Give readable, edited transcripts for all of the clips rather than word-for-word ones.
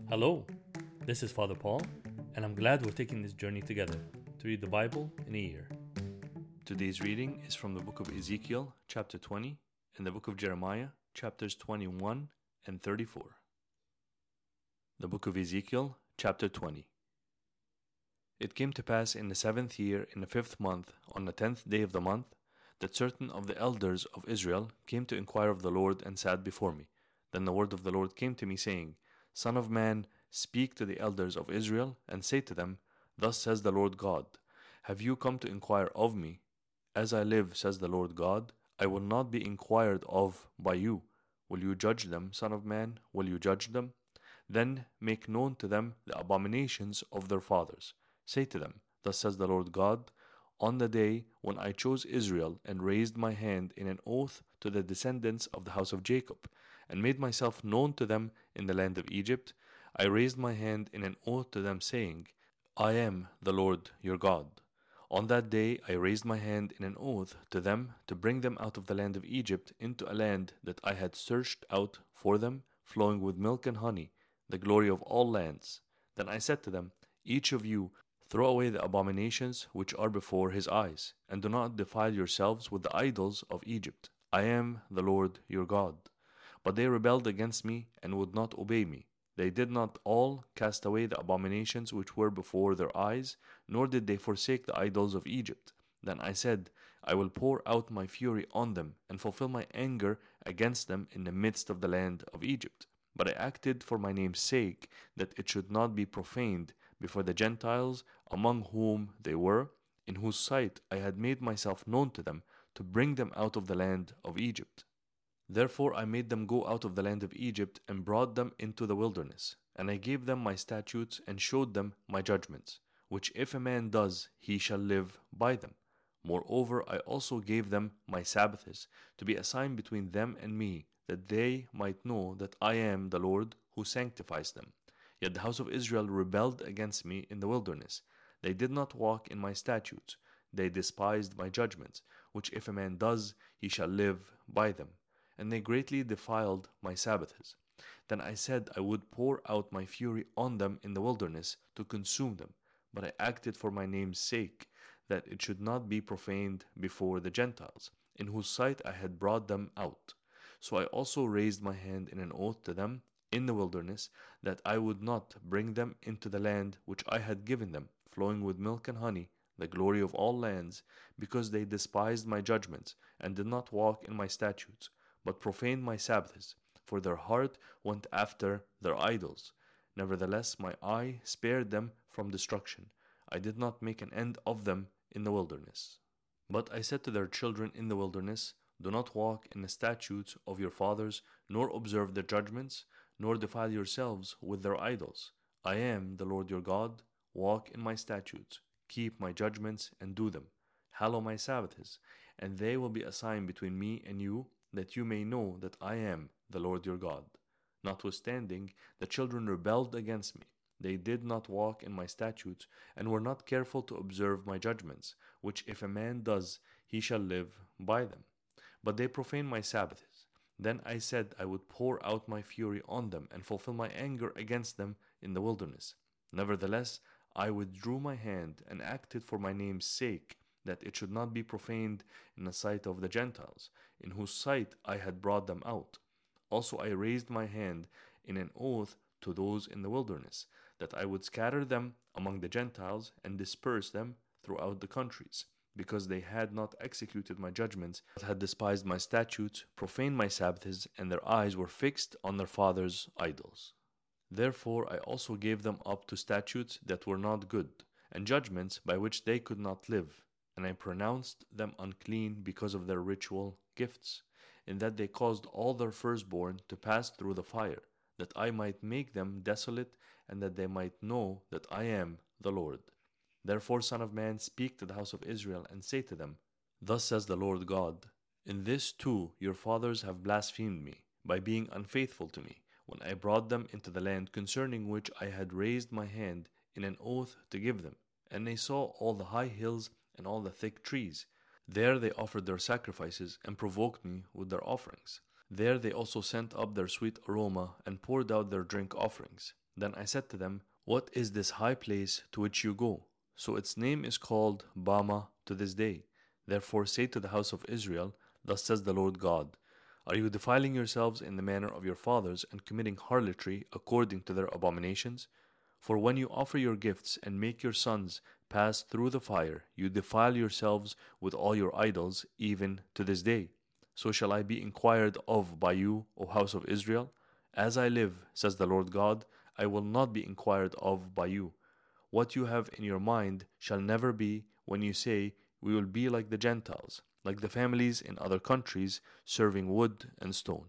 Hello, this is Father Paul, and I'm glad we're taking this journey together to read the Bible in a year. Today's reading is from the book of Ezekiel, chapter 20, and the book of Jeremiah, chapters 21 and 34. The book of Ezekiel, chapter 20. It came to pass in the 7th year, in the 5th month, on the 10th day of the month, that certain of the elders of Israel came to inquire of the Lord and sat before me. Then the word of the Lord came to me, saying, Son of man, speak to the elders of Israel, and say to them, Thus says the Lord God, Have you come to inquire of me? As I live, says the Lord God, I will not be inquired of by you. Will you judge them, Son of man? Will you judge them? Then make known to them the abominations of their fathers. Say to them, Thus says the Lord God, On the day when I chose Israel and raised my hand in an oath to the descendants of the house of Jacob, and made myself known to them in the land of Egypt, I raised my hand in an oath to them, saying, I am the Lord your God. On that day I raised my hand in an oath to them to bring them out of the land of Egypt into a land that I had searched out for them, flowing with milk and honey, the glory of all lands. Then I said to them, Each of you throw away the abominations which are before his eyes, and do not defile yourselves with the idols of Egypt. I am the Lord your God. But they rebelled against me and would not obey me. They did not all cast away the abominations which were before their eyes, nor did they forsake the idols of Egypt. Then I said, I will pour out my fury on them, and fulfill my anger against them in the midst of the land of Egypt. But I acted for my name's sake, that it should not be profaned before the Gentiles among whom they were, in whose sight I had made myself known to them, to bring them out of the land of Egypt. Therefore I made them go out of the land of Egypt, and brought them into the wilderness. And I gave them my statutes, and showed them my judgments, which if a man does, he shall live by them. Moreover, I also gave them my Sabbaths, to be a sign between them and me, that they might know that I am the Lord who sanctifies them. Yet the house of Israel rebelled against me in the wilderness. They did not walk in my statutes. They despised my judgments, which if a man does, he shall live by them. And they greatly defiled my Sabbaths. Then I said I would pour out my fury on them in the wilderness to consume them. But I acted for my name's sake, that it should not be profaned before the Gentiles, in whose sight I had brought them out. So I also raised my hand in an oath to them in the wilderness, that I would not bring them into the land which I had given them, flowing with milk and honey, the glory of all lands, because they despised my judgments, and did not walk in my statutes, but profaned my Sabbaths, for their heart went after their idols. Nevertheless, my eye spared them from destruction. I did not make an end of them in the wilderness. But I said to their children in the wilderness, Do not walk in the statutes of your fathers, nor observe their judgments, nor defile yourselves with their idols. I am the Lord your God. Walk in my statutes, keep my judgments, and do them. Hallow my Sabbaths, and they will be a sign between me and you, that you may know that I am the Lord your God. Notwithstanding, the children rebelled against me. They did not walk in my statutes, and were not careful to observe my judgments, which if a man does, he shall live by them. But they profaned my Sabbaths. Then I said I would pour out my fury on them, and fulfill my anger against them in the wilderness. Nevertheless, I withdrew my hand, and acted for my name's sake, that it should not be profaned in the sight of the Gentiles, in whose sight I had brought them out. Also I raised my hand in an oath to those in the wilderness, that I would scatter them among the Gentiles, and disperse them throughout the countries, because they had not executed my judgments, but had despised my statutes, profaned my Sabbaths, and their eyes were fixed on their fathers' idols. Therefore I also gave them up to statutes that were not good, and judgments by which they could not live. And I pronounced them unclean because of their ritual gifts, in that they caused all their firstborn to pass through the fire, that I might make them desolate, and that they might know that I am the Lord. Therefore, Son of man, speak to the house of Israel, and say to them, Thus says the Lord God, In this too your fathers have blasphemed me, by being unfaithful to me, when I brought them into the land concerning which I had raised my hand in an oath to give them. And they saw all the high hills and all the thick trees. There they offered their sacrifices, and provoked me with their offerings. There they also sent up their sweet aroma, and poured out their drink offerings. Then I said to them, What is this high place to which you go? So its name is called Bama to this day. Therefore say to the house of Israel, Thus says the Lord God, Are you defiling yourselves in the manner of your fathers and committing harlotry according to their abominations? For when you offer your gifts and make your sons pass through the fire, you defile yourselves with all your idols, even to this day. So shall I be inquired of by you, O house of Israel? As I live, says the Lord God, I will not be inquired of by you. What you have in your mind shall never be when you say, We will be like the Gentiles, like the families in other countries, serving wood and stone.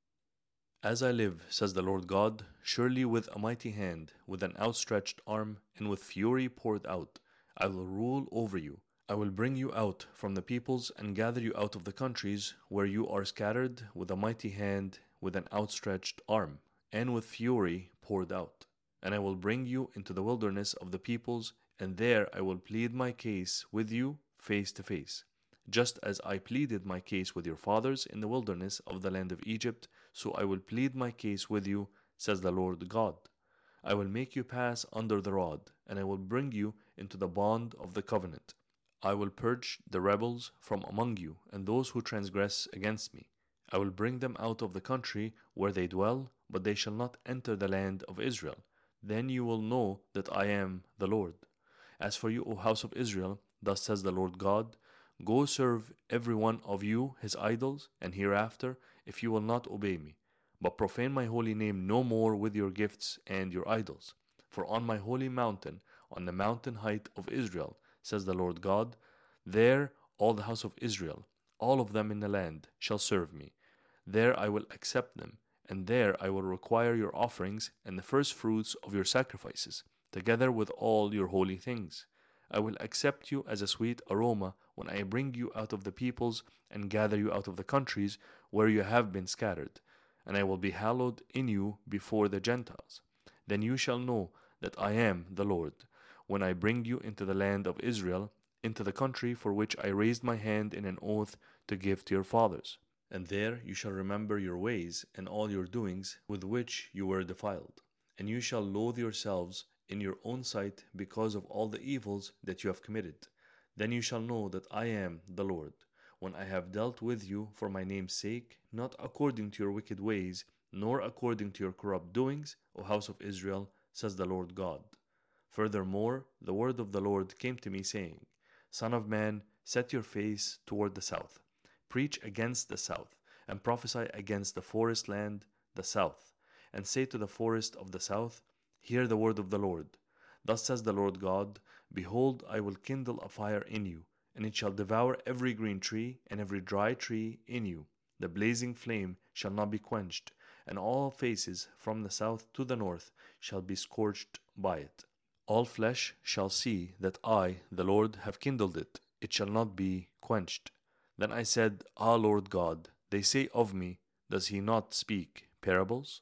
As I live, says the Lord God, surely with a mighty hand, with an outstretched arm, and with fury poured out, I will rule over you. I will bring you out from the peoples and gather you out of the countries where you are scattered, with a mighty hand, with an outstretched arm, and with fury poured out. And I will bring you into the wilderness of the peoples, and there I will plead my case with you face to face. Just as I pleaded my case with your fathers in the wilderness of the land of Egypt, so I will plead my case with you, says the Lord God. I will make you pass under the rod, and I will bring you into the bond of the covenant. I will purge the rebels from among you, and those who transgress against me. I will bring them out of the country where they dwell, but they shall not enter the land of Israel. Then you will know that I am the Lord. As for you, O house of Israel, thus says the Lord God, Go serve every one of you his idols, and hereafter, if you will not obey me, but profane my holy name no more with your gifts and your idols. For on my holy mountain, on the mountain height of Israel, says the Lord God, there all the house of Israel, all of them in the land, shall serve me. There I will accept them, and there I will require your offerings and the first fruits of your sacrifices, together with all your holy things. I will accept you as a sweet aroma when I bring you out of the peoples and gather you out of the countries where you have been scattered, and I will be hallowed in you before the Gentiles. Then you shall know that I am the Lord, when I bring you into the land of Israel, into the country for which I raised my hand in an oath to give to your fathers. And there you shall remember your ways and all your doings with which you were defiled. And you shall loathe yourselves in your own sight because of all the evils that you have committed. Then you shall know that I am the Lord, when I have dealt with you for my name's sake, not according to your wicked ways, nor according to your corrupt doings, O house of Israel, says the Lord God. Furthermore, the word of the Lord came to me, saying, Son of man, set your face toward the south. Preach against the south, and prophesy against the forest land, the south, and say to the forest of the south, Hear the word of the Lord. Thus says the Lord God, Behold, I will kindle a fire in you, and it shall devour every green tree and every dry tree in you. The blazing flame shall not be quenched, and all faces from the south to the north shall be scorched by it. All flesh shall see that I, the Lord, have kindled it. It shall not be quenched. Then I said, Ah, Lord God, they say of me, Does he not speak parables?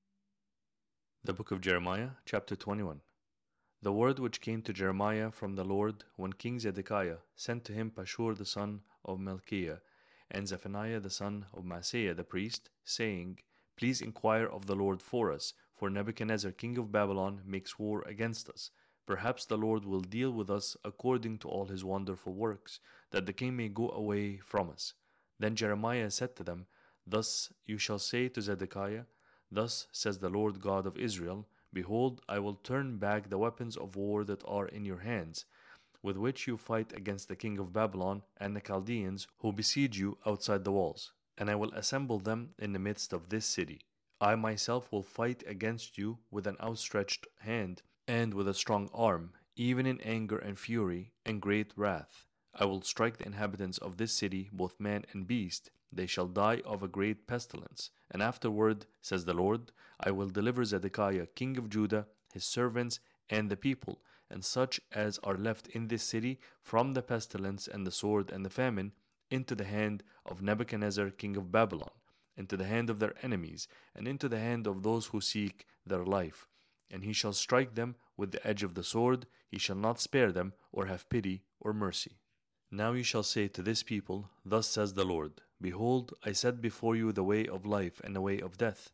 The book of Jeremiah, chapter 21. The word which came to Jeremiah from the Lord when King Zedekiah sent to him Pashur the son of Malchiah and Zephaniah the son of Maaseiah the priest, saying, Please inquire of the Lord for us, for Nebuchadnezzar king of Babylon makes war against us. Perhaps the Lord will deal with us according to all his wonderful works, that the king may go away from us. Then Jeremiah said to them, Thus you shall say to Zedekiah, Thus says the Lord God of Israel, Behold, I will turn back the weapons of war that are in your hands, with which you fight against the king of Babylon and the Chaldeans who besiege you outside the walls, and I will assemble them in the midst of this city. I myself will fight against you with an outstretched hand and with a strong arm, even in anger and fury and great wrath. I will strike the inhabitants of this city, both man and beast. They shall die of a great pestilence. And afterward, says the Lord, I will deliver Zedekiah, king of Judah, his servants, and the people, and such as are left in this city, from the pestilence and the sword and the famine, into the hand of Nebuchadnezzar, king of Babylon, into the hand of their enemies, and into the hand of those who seek their life. And he shall strike them with the edge of the sword. He shall not spare them, or have pity or mercy. Now you shall say to this people, Thus says the Lord, Behold, I set before you the way of life and the way of death.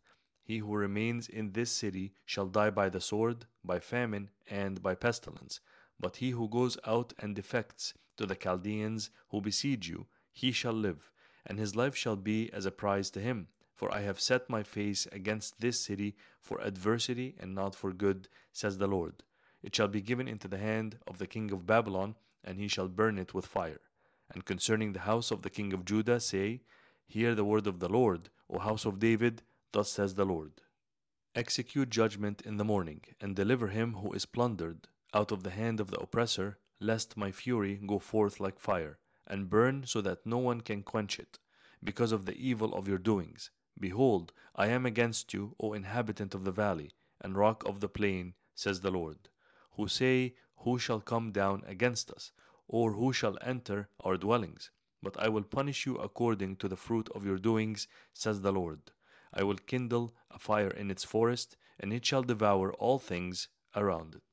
He who remains in this city shall die by the sword, by famine, and by pestilence. But he who goes out and defects to the Chaldeans who besiege you, he shall live, and his life shall be as a prize to him. For I have set my face against this city for adversity and not for good, says the Lord. It shall be given into the hand of the king of Babylon, and he shall burn it with fire. And concerning the house of the king of Judah, say, Hear the word of the Lord, O house of David, thus says the Lord. Execute judgment in the morning, and deliver him who is plundered out of the hand of the oppressor, lest my fury go forth like fire, and burn so that no one can quench it, because of the evil of your doings. Behold, I am against you, O inhabitant of the valley, and rock of the plain, says the Lord, who say, Who shall come down against us, or who shall enter our dwellings? But I will punish you according to the fruit of your doings, says the Lord. I will kindle a fire in its forest, and it shall devour all things around it.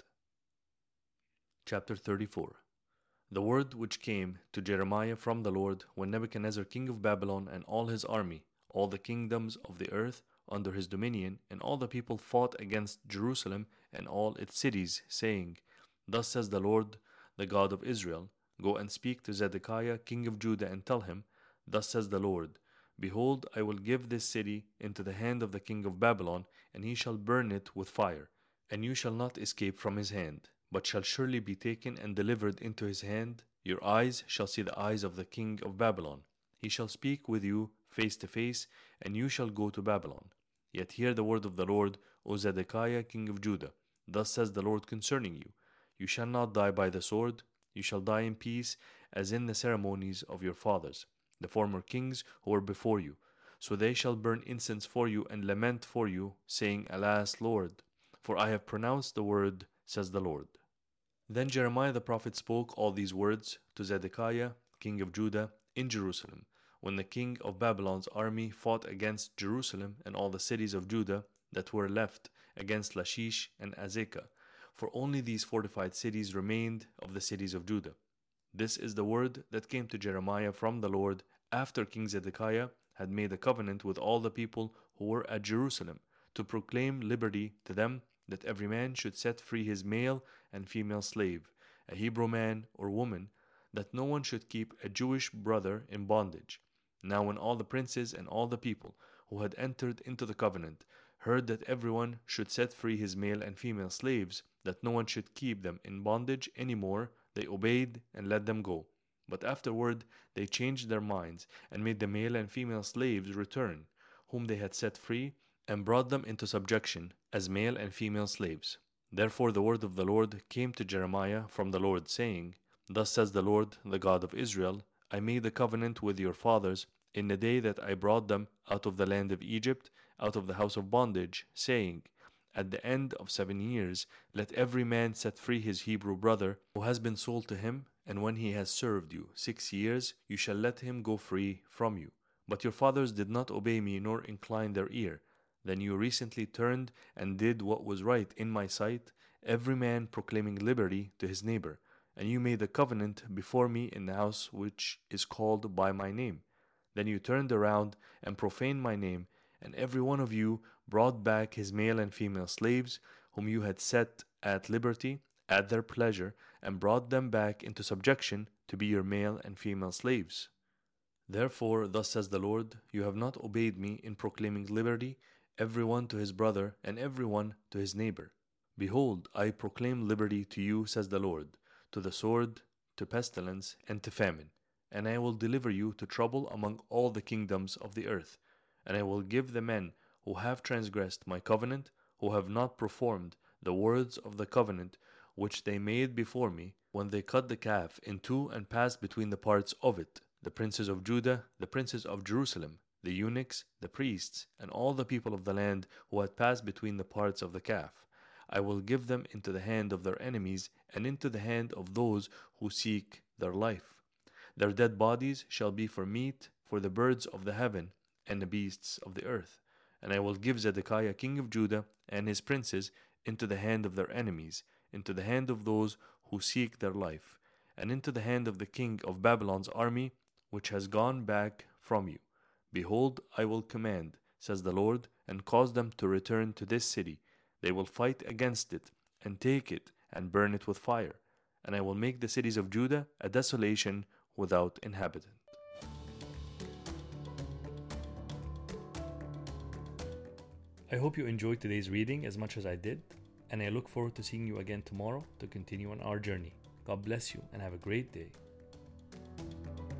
Chapter 34. The word which came to Jeremiah from the Lord when Nebuchadnezzar king of Babylon and all his army, all the kingdoms of the earth under his dominion, and all the people fought against Jerusalem and all its cities, saying, Thus says the Lord, the God of Israel, Go and speak to Zedekiah king of Judah, and tell him, Thus says the Lord, Behold, I will give this city into the hand of the king of Babylon, and he shall burn it with fire. And you shall not escape from his hand, but shall surely be taken and delivered into his hand. Your eyes shall see the eyes of the king of Babylon. He shall speak with you face to face, and you shall go to Babylon. Yet hear the word of the Lord, O Zedekiah king of Judah. Thus says the Lord concerning you, You shall not die by the sword, you shall die in peace, as in the ceremonies of your fathers, the former kings who were before you. So they shall burn incense for you and lament for you, saying, Alas, Lord, for I have pronounced the word, says the Lord. Then Jeremiah the prophet spoke all these words to Zedekiah, king of Judah, in Jerusalem, when the king of Babylon's army fought against Jerusalem and all the cities of Judah that were left, against Lachish and Azekah, for only these fortified cities remained of the cities of Judah. This is the word that came to Jeremiah from the Lord after King Zedekiah had made a covenant with all the people who were at Jerusalem, to proclaim liberty to them, that every man should set free his male and female slave, a Hebrew man or woman, that no one should keep a Jewish brother in bondage. Now when all the princes and all the people who had entered into the covenant heard that everyone should set free his male and female slaves, that no one should keep them in bondage any more, they obeyed and let them go. But afterward they changed their minds, and made the male and female slaves return, whom they had set free, and brought them into subjection as male and female slaves. Therefore the word of the Lord came to Jeremiah from the Lord, saying, Thus says the Lord, the God of Israel, I made a covenant with your fathers in the day that I brought them out of the land of Egypt, out of the house of bondage, saying, At the end of 7 years, let every man set free his Hebrew brother who has been sold to him, and when he has served you 6 years, you shall let him go free from you. But your fathers did not obey me nor incline their ear. Then you recently turned and did what was right in my sight, every man proclaiming liberty to his neighbor. And you made a covenant before me in the house which is called by my name. Then you turned around and profaned my name, and every one of you brought back his male and female slaves, whom you had set at liberty at their pleasure, and brought them back into subjection to be your male and female slaves. Therefore, thus says the Lord, you have not obeyed me in proclaiming liberty, every one to his brother, and every one to his neighbor. Behold, I proclaim liberty to you, says the Lord, to the sword, to pestilence, and to famine. And I will deliver you to trouble among all the kingdoms of the earth. And I will give the men who have transgressed my covenant, who have not performed the words of the covenant which they made before me, when they cut the calf in two and passed between the parts of it, the princes of Judah, the princes of Jerusalem, the eunuchs, the priests, and all the people of the land who had passed between the parts of the calf. I will give them into the hand of their enemies, and into the hand of those who seek their life. Their dead bodies shall be for meat for the birds of the heaven and the beasts of the earth. And I will give Zedekiah king of Judah and his princes into the hand of their enemies, into the hand of those who seek their life, and into the hand of the king of Babylon's army, which has gone back from you. Behold, I will command, says the Lord, and cause them to return to this city. They will fight against it, and take it, and burn it with fire. And I will make the cities of Judah a desolation without inhabitant. I hope you enjoyed today's reading as much as I did, and I look forward to seeing you again tomorrow to continue on our journey. God bless you and have a great day.